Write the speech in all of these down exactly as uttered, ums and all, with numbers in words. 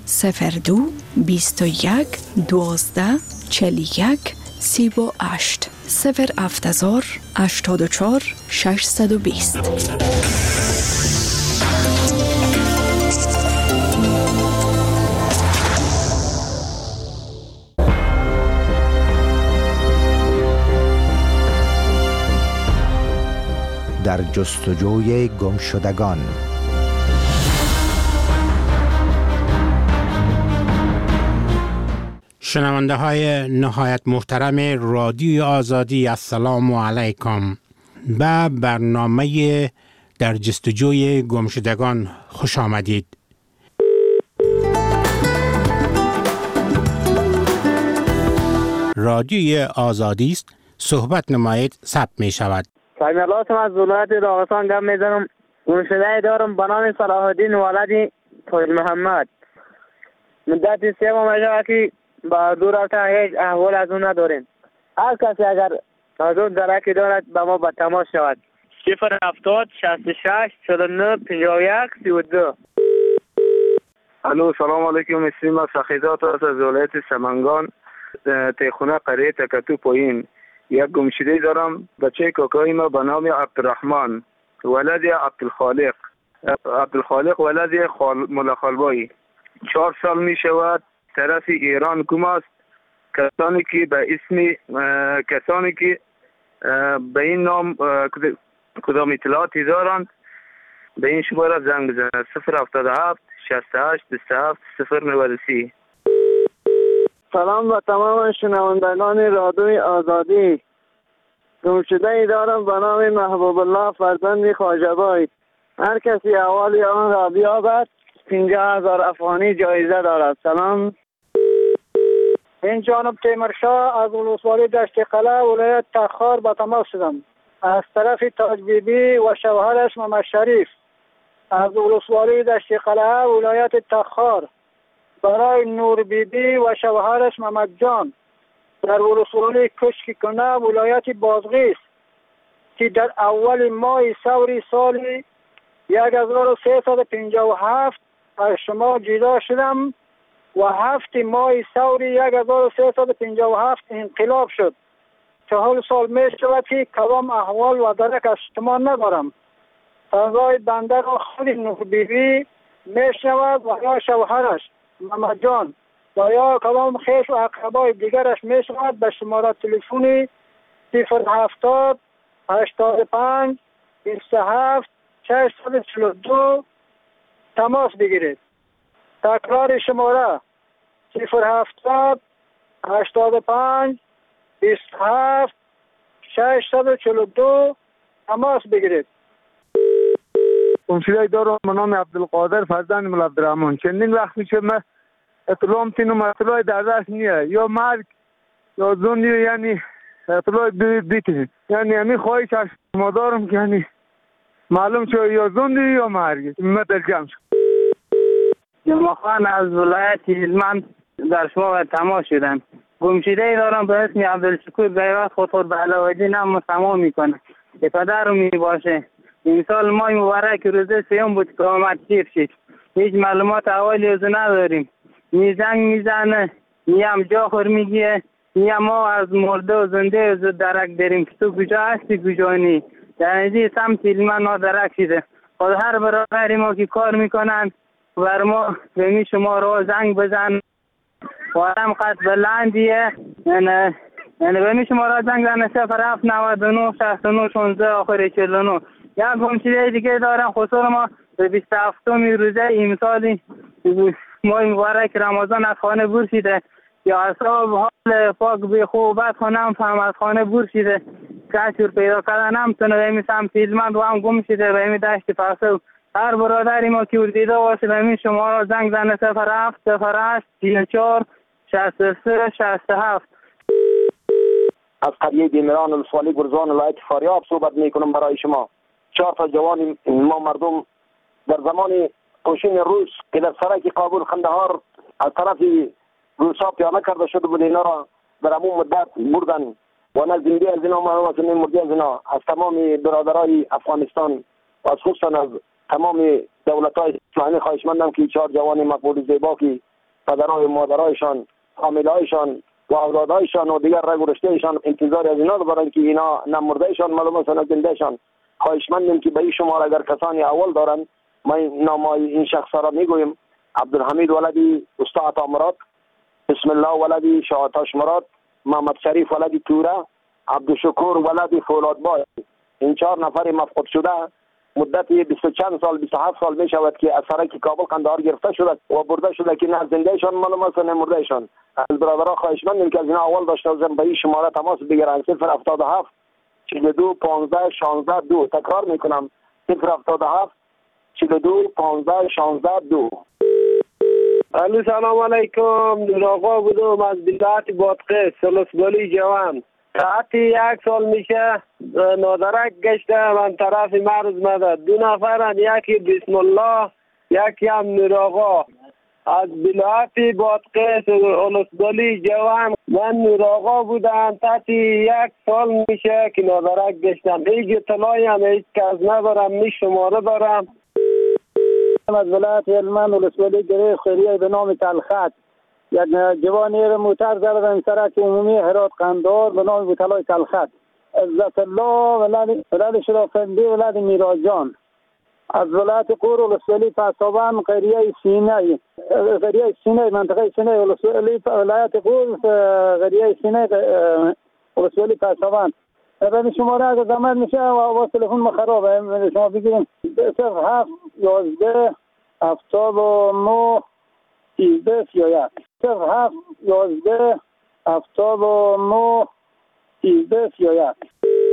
صفر دو بیست و یک دوازده چهل و یک سی و هشت صفر هفتازار هشتاد و چهار ششصد و بیست. در جستجوی گمشدگان. شنونده های نهایت محترم رادیو آزادی، السلام علیکم. به برنامه در جستجوی گمشدگان خوش آمدید. رادیوی آزادی است، صحبت نمایید ثبت می شود. سلامتم از ولایت داغستان گپ میزنم. گمشده دارم به نام صلاح الدین ولد تاج محمد. مدت سه ماه میشه که با دو رفته هیچ احوال از اون نداریم. هر کسی اگر از اون درکی دارد به ما به تماس شود. صفر هفتاد شصت و شش چهل و نه پنجاه و یک سی و دو. الو سلام علیکم. اسمم از سخیزات است از ولایت سمنگان، تیخونه قریه تکتو پایین. یک گمشده دارم. بچه کاکای ما به نام عبدالرحمن ولد عبدالخالق عبدالخالق ولد خال... ملا خالبایی. چهار سال می شود. طرف ایران گم است. کسانی که به اسم کسانی که به این نام کدام اطلاعاتی دارند به این شماره زنگ بزنند. صفر هفتاد و هفت شصت و هشت بیست و هفت صفر نود و سه. سلام به تمام شنوندگان رادیوی آزادی. گمشده ای دارم به نام محبوب الله فرزند خواجه‌بای. هر کسی احوال آن را بیابد پنجاه هزار افغانی جایزه دارد. سلام. این جانب تیمورشاه از ولسوالی دشت قلعه ولایت تخار به تماس شدم. از طرف تاج بی بی و شوهرش محمد شریف از ولسوالی دشت قلعه ولایت تخار برای نور بی بی و شوهرش محمد جان در ولسوالی کشک کنه ولایت بازغیس که در اول ماه سوری سال یک هزار و سیصد و پنجاه و هفت از شما جدا شدم و هفت ماه سوری یک هزار و سیصد و پنجاه و هفت انقلاب شد. چهل سال می شود که کدام احوال و درک از شما ندارم. فضای بنده را خود نور بی بی می شود و یا شوهرش محمد جان و یا کدام خیش و اقربای دیگرش می شود به شماره تلفنی صفر هفتاد هشتاد و پنج بیست و هفت ششصد و چهل و دو تماس بگیرید. تکرار شماره صفر هفتاد هشتاد و پنج بیست و هفت ششصد و چهل و دو تماس بگیرید. گمشده دارم به نام عبدالقادر فرزند مولا عبدالرحمن. چندین وقت میشه من اطلاع میتونم اطلاع در دست نیه یا مرگ یا زندگی، یعنی اطلاع بیتیم، یعنی همین خواهش از شما دارم که یعنی معلوم شد یا زندگی یا مرگ. من در جمع شد. جمعه خان از ولایت هلمند در شما به تماس شدم. گمشده ای دارم به اسم عبدالشکور بیوت خود خود به علاوالدین هم سما میکنه که پدر رو میباشه. این سال ماه مبارک روزه سیوم بود که آمد شیر شد. هیچ معلومات اولی از نداریم. نی زنگ میزنه، نی هم جا خور میگیه، نی هم ما از مرده و زنده از درک داریم که تو کجا هستی کجا نی. در نزدیک سمت هلمند ما درک شده. خود هر برادری ما که کار میکنن بر ما بمی شما رو زنگ بزن و هم قد بلندیه، یعنی یعنی بمی شما رو زنگ بزن صفر هفت نود و نه شصت و نه شانزده آخر چهل و نه. یک گمشده دیگه دارم. خصوصا ما به بیست و هفتم روزه امسال ماه مبارک رمضان از خانه بور شده یا اصحاب حال پاک به خوبت خانم فهم از خانه بور شده. کسور پیدا کردن هم تونه به این سمت هلمند و هم گم شده به این دشت پرسو. هر برادری ما که دیده باشه به این شما را زنگ زنه صفر هفت صفر هشت سی و چهار شصت و سه شصت و هفت. از قریه بیمران الفالی گرزان ولایت فاریاب صحبت میکنم برای شما. چهار تا جوان ما مردم در زمان کشین روس که در سرک کابل قندهار از طرف روسا پیانه کرده شده بود، اینا را در همون مدت بردن و نه زنده از اینا معلومات نه مرده از اینا. از تمام برادرای افغانستان و از خصوصا از تمام دولت‌های اسلامی خواهش مندم که چهار جوان مقبول زیبا که پدرای مادرایشان، فامیلایشان و اولادایشان و دیگر رگورشتهشان انتظار از اینا دارن که اینا نه مردهشان معلوم است نه زندهشان. خواهشمندیم که به این شماره اگر کسانی اول دارن ما نامای این شخص را میگویم: عبدالحمید ولدی استاد عطا مراد، بسم الله ولدی شاهتاش مراد، محمد شریف ولدی توره، عبدالشکور ولدی فولادبای. این چهار نفر مفقود شده مدت بیست و چند سال بیست و هفت سال می شود که از سرک کابل قندهار گرفته شده و برده شده که نه زندهشان معلوم است نه مردهشان. از برادرها خواهشمندیم که از اینا اول داشته باشن به این شماره تماس بگیرن: صفر هفتاد و هفت چهل و دو پانزده شانزده دو. تکرار میکنم: صفر هفتاد و هفت چهل و دو پانزده شانزده دو. الو سلام علیکم. نور آقا بودم از ولایت بادغیس، سلسبالی جوان. ساعت یک سال میشه نادرک گشته من طرف مرز مدد. دو نفرن، یکی بسم الله یکی هم نور آقا از ولایت بادغیس سلسبالی جوان. من نور آقا بودم تاتی یک سال میشه که نادرک گشتم. هیچ اطلاعی هم هیچ کس ندارم، می شماره دارم. از ولایت هلمند ولسوالی گره خیریه به نام تلخط یک جوانی را موتر زدن سرک عمومی هرات قندهار به نام بوتلای تلخط. عزت الله ولد ولد شرافندی ولد میراجان از ولایت قور ولسوالی پسابان قریه سینه قریه سینه منطقه سینه ولسوالی ولایت قور قریه سینه ولسوالی پسابان. به شماره اگر زمان میشه و تلفن ما خرابه شما بگیریم: صفر هفت یازده هفتاد و نه سیزده سی و یک. صفر هفت یازده هفتاد و نه سیزده سی و یک.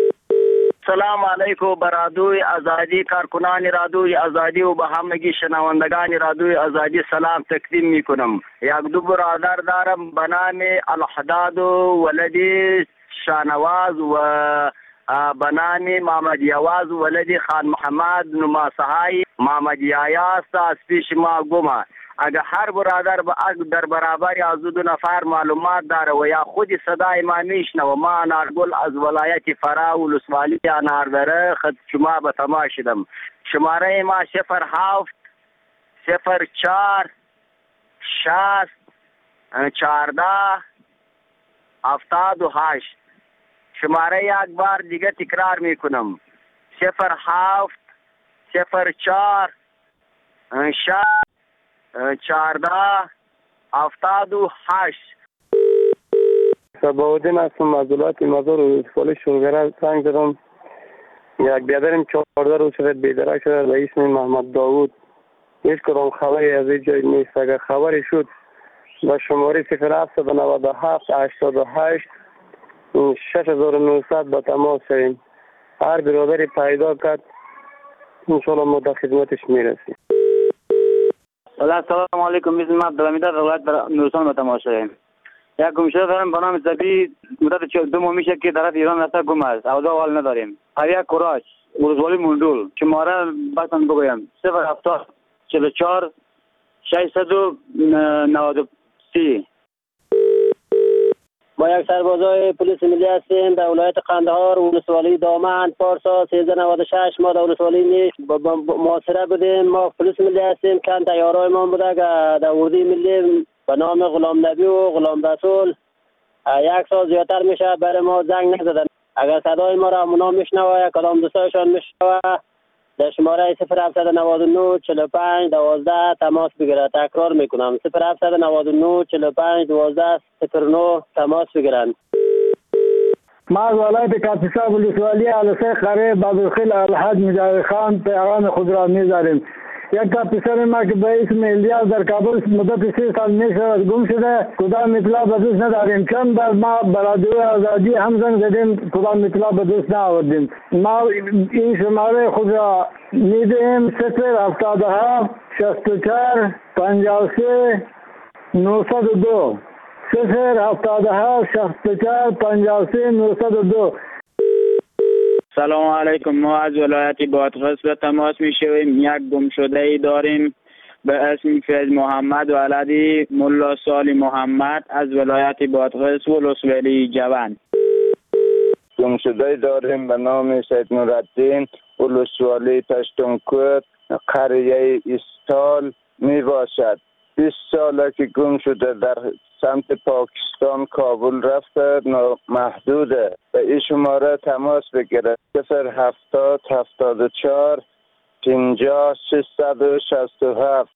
سلام علیکم بر رادیوی آزادی، کارکنان رادیوی آزادی و به همگی شنوندگان رادیوی آزادی سلام تقدیم میکنم. یک دو برادر دارم به نام الحداد ولدی شانواز و به نام محمد یواز ولدی خان محمد نماسهای محمد یایاست از پیش ما گمه. اگر هر برادر با در برابر از دو نفر معلومات داره و یا خود صدای ما میشنوه، ما انارگل از ولایت فرا ولسوالی اناردره خد شما به تماس شدم. شماره ما صفر هفت صفر چهار شصت چهارده هفتاد و هشت. شماره یک بار دیگه تکرار میکنم: صفر هفت صفر چهار شصت چهارده هفتاد و هشت. صباحالدین هستم از ولایت مزار ولسوالی شلگره. زنگ زدم یک بیادرم چهارده روز شده بیدرک شده به اسم محمد داوود. هیچ کدام خبری از این جای نیست. اگر خبری شد با شماره صفر هفت نود و هفت هشتاد و هشت شش هزار و نهصد با تماس شویم. هر برادری پیدا کرد انشاءالله ما در خدمتش میرسیم. السلام علیکم. میزم عبدالحمید از ولایت نورستان با تماس شویم. یک گمشده دارم به نام زبی مدت دو ماه میشه که طرف ایران رفته گم است. اوضاع حال نداریم. قریه کراش ولسوالی مندول. شماره باتون بگویم: صفر هفتاد چهل و چهار ششصد و نود و سه. با یک سربازای پلیس ملی هستیم در ولایت قندهار ولسوالی دامن پارسا سیزده نود و شش. ما در ولسوالی نیست محاصره بودیم. ما پلیس ملی هستیم. کن تیارای ما بوده که در وردی ملی به نام غلام نبی و غلام رسول یک سال زیادتر میشه برای ما زنگ نزدن. اگر صدای ما را اونا میشنوه یا کدام دوستایشان میشنوه در شماره صفر هفت نود و نه چهل و پنج دوازده تماس بگیره. تکرار میکنم: صفر هفت نود و نه چهل و پنج دوازده صفر نه تماس بگیرن. ما از ولایت کاپیسا ولسوالی علسه خره بدرخیل الحاج مجاور خان پیغام خود را می‌داریم. یک کاپیسر ما که به اسم الیاس در کابل مدت سی سال میشه گم شده، کدام اطلاع به دست نداریم. چند بار ما به رادیو آزادی هم زنگ زدیم، کدام اطلاع به دست نآوردیم. ما این شماره خود را میدیم: صفر هفتاد و هفت شصت و چهار پنجاه و سه نهصد و دو. صفر هفتاد و هفت شصت و چهار پنجاه و سه نهصد و دو. سلام علیکم. ما از ولایت بادغیس به تماس می شویم. یک گمشده ای داریم به اسم فیض محمد ولدی ملا سالی محمد از ولایت بادغیس ولسوالی جوان. گمشده ای داریم به نام سید نورالدین ولسوالی پشتونکوت قریه استال می باشد. بیست ساله که گم شده در سمت پاکستان کابل رفته، محدوده. به این شماره تماس بگیره: صفر هفتاد هفتاد و چهار پنجاه ششصد و شصت و هفت.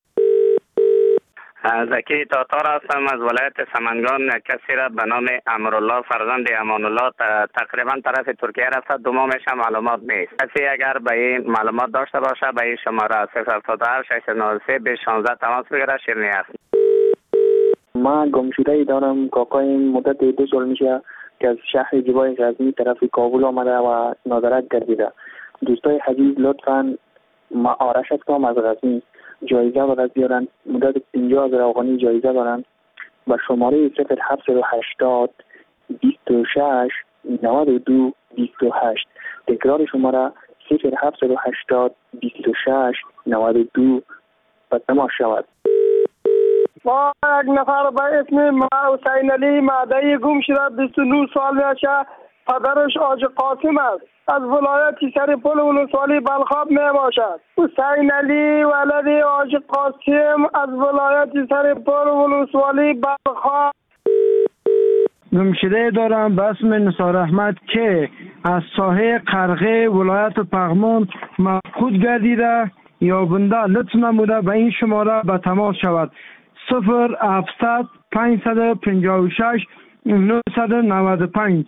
زکی تاتار هستم از ولایت سمنگان. کسی را به نام امرالله فرزند امان الله تقریبا طرف ترکیه رفته، دو ماه میشه معلومات نیست. کسی اگر به این معلومات داشته باشه به این شماره صفر هفتاد و هفت ششصد و نود و سه بیست و شانزده تماس بگیره. شیرینی است. من گمشده ای دارم. کاکایم مدت دو سال میشه که از شهر جبای غزنی طرف کابل آمده و نادرک گردیده. دوستای حجیز لطفاً ما آرش هستم از غزنی، جایزه برای بیارن. مدت پنجاه هزار افغانی جایزه دارن. با شماره صفر هفت هشتاد بیست و شش نود و دو بیست و هشت. تکرار شماره صفر هفت هشتاد بیست و شش نود و دو و تماس شود. ما یک نفر به اسم ما حسین علی معدی گم شده، بیست و نه سال میشه. پدرش آج قاسم است، از ولایت سرپل ولسوالی بلخاب می باشد. حسین علی ولد آج قاسم از ولایت سرپل ولسوالی بلخاب. گمشده دارم به اسم نثار احمد که از ساحه قرغه ولایت پغمان مفقود گردیده یا بنده لطف نموده به این شماره به تماس شود: صفر هفتصد پانصد و پنجاه و شش نهصد و نود و پنج.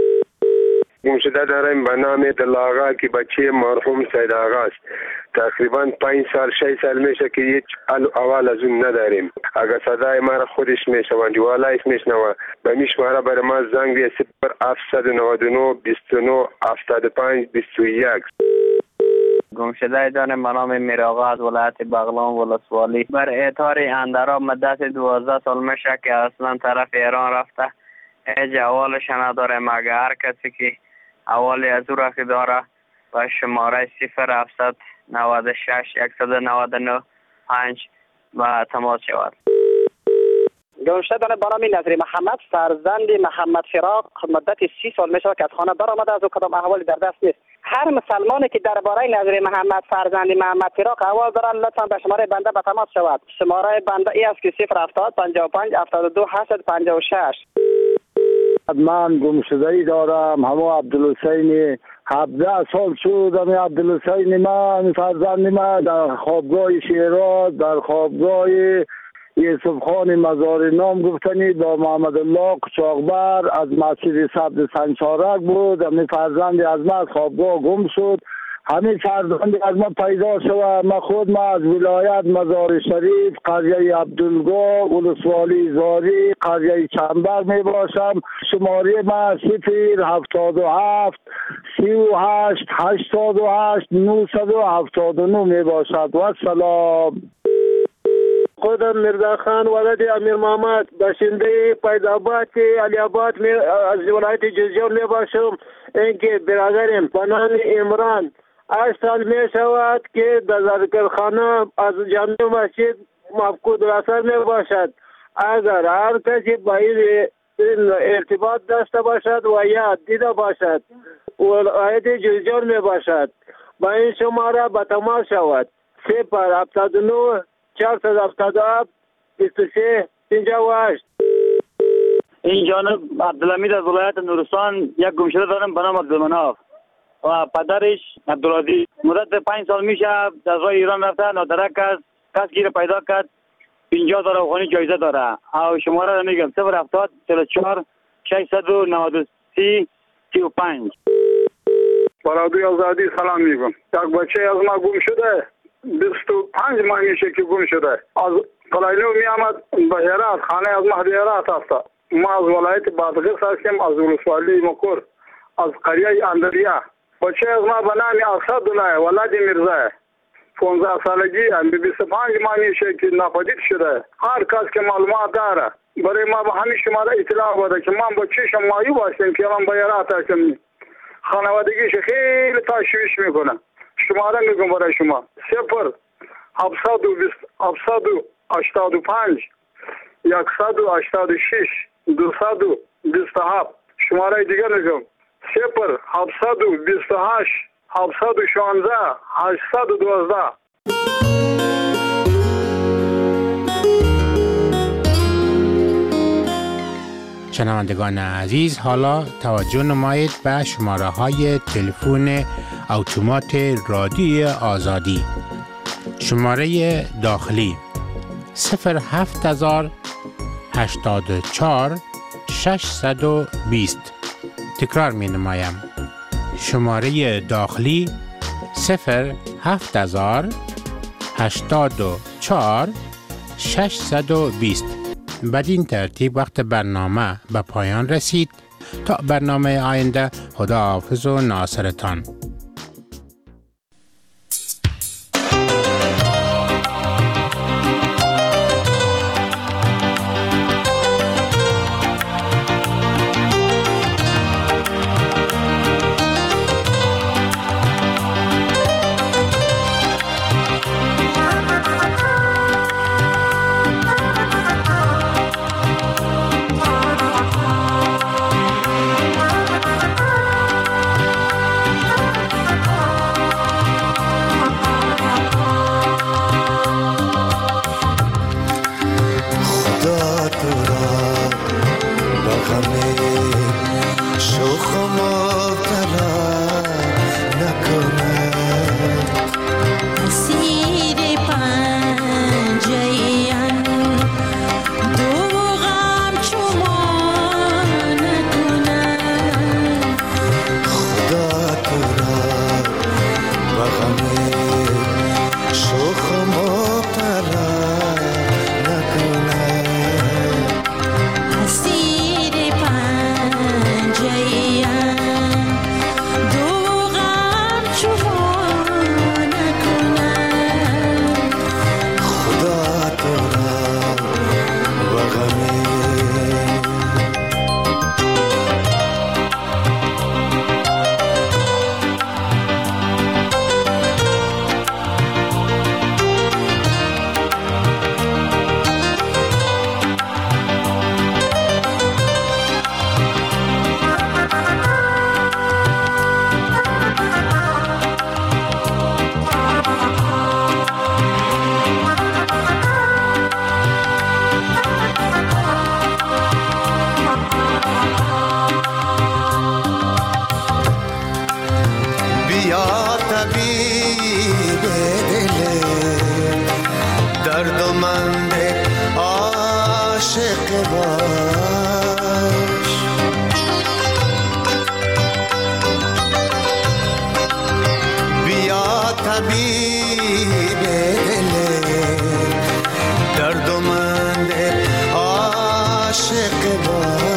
گمشده دارم به نام دلاغا که بچه مرحوم سید آقا است. تقریبا پنج سال شش سال میشه که هیچ اول از اون نداریم. اگر صدای ما خودش میشوند جوالایش میشنوه به میشماره برای ما زنگ بیه: صفر هفتصد و نود و نه بیست و نه هفتاد و پنج بیست و یک. گمشده دارم به نام میراغا از ولایت بغلان ولسوالی. بر اعتار اندرا مدت دوازده سال میشه که اصلا طرف ایران رفته. هیچ احوالش نداره، مگر هر کسی که احوالی از او را که داره و شماره صفر هفتصد نود و شش صد و نود و نه پنج و تماس شود. گمشده دارم به نام نظری محمد فرزند محمد فراق. مدت سی سال میشه که از خانه برآمده، از او کدام احوالی در دست نیست. هر مسلمانی که درباره نظری محمد فرزند محمد فراق احوال دارن لطفا به شماره بنده به تماس شود. شماره بنده ای است که صفر هفتاد پنجاه و پنج هفتاد و دو هشتصد و پنجاه و شش. من گمشده ای دارم همه عبدالحسین. هفده سال شد همه عبدالحسین من فرزند من در خوابگاه شیراز در خوابگاه یوسف خان مزار نام گفتنی با محمد الله قچاقبر از مسجد سبز سنچارک بود. همه فرزند از من خوابگاه گم شد. همه فرزند از من پیدا شد. من خود من از ولایت مزار شریف قریه عبدالگاه ولسوالی زاری قریه چنبر می باشم. شماره من صفر هفتاد و هفت سی و هشت هشتاد و هشت نهصد و هفتاد و نه می باشد. و سلام. خودم مرزا خان ولد امیر محمد باشنده پیداباد علی آباد از ولایت جوزجان می باشم. اینکه برادرم به نام عمران هشت سال می شود که در ذکرخانه از جامع مسجد مفقود الاثر می باشد. اگر هر کسی با این ارتباط داشته باشد و یا دیده باشد ولایت جوزجان می باشد با این شماره به تماس شود: صفر هفتاد و نه چهارصد و هفتاد و هفت بیست و سه پنجاه و هشت. این جانب عبدالحمید از ولایت نورستان یک گمشده دارم به نام عبدالمناف و پدرش عبدالعزیز. مدت پنج سال میشه از راه ایران رفته، نادرک است. کس گیر پیدا کرد پنجاه هزار افغانی جایزه داره. او شماره را میگم: صفر هفتاد چهل و چهار ششصد و نود و سه سی و پنج. برادوی آزادی سلام میگم. یک بچه از ما گم شده، بیست و پنج ماه میشه که گم شده. از قلعه‌نو می آمد به هرات، خانه از مهدی هرات است. ما از ولایت بادغیس هستیم، از ولسوالی مکور، از قریه اندریا. بچه از ما به نام اسدالله ولد میرزا پانزده سالگی هم بیست و پنج ماه میشه که ناپدید شده. هر کس که معلومات داره برای ما به همین شماره اطلاع بده که ما با چشم مایوب هستیم که من به هرات هستیم. خانوادگیش خیلی تشویش میکنه. شماره میگم برای شما: صفر هفتصد و بیست هفتصد و هشتاد و پنج صد و هشتاد و شش دویست و بیست و هفت. شماره دیگه میگم: صفر هفتصد و بیست و هشت هفتصد و شانزده هشتصد و دوازده. شنوندگان عزیز، حالا توجه نمایید به شماره های تلفن اتومات رادیوی آزادی. شماره داخلی صفر هفت هزار هشتاد و چهار ششصد و بیست. تکرار می نمایم. شماره داخلی صفر هفت هزار هشتاد و چهار ششصد و بیست. بدین ترتیب وقت برنامه به پایان رسید. تا برنامه آینده، خداحافظ و ناصرتان. دردمند عاشق باش.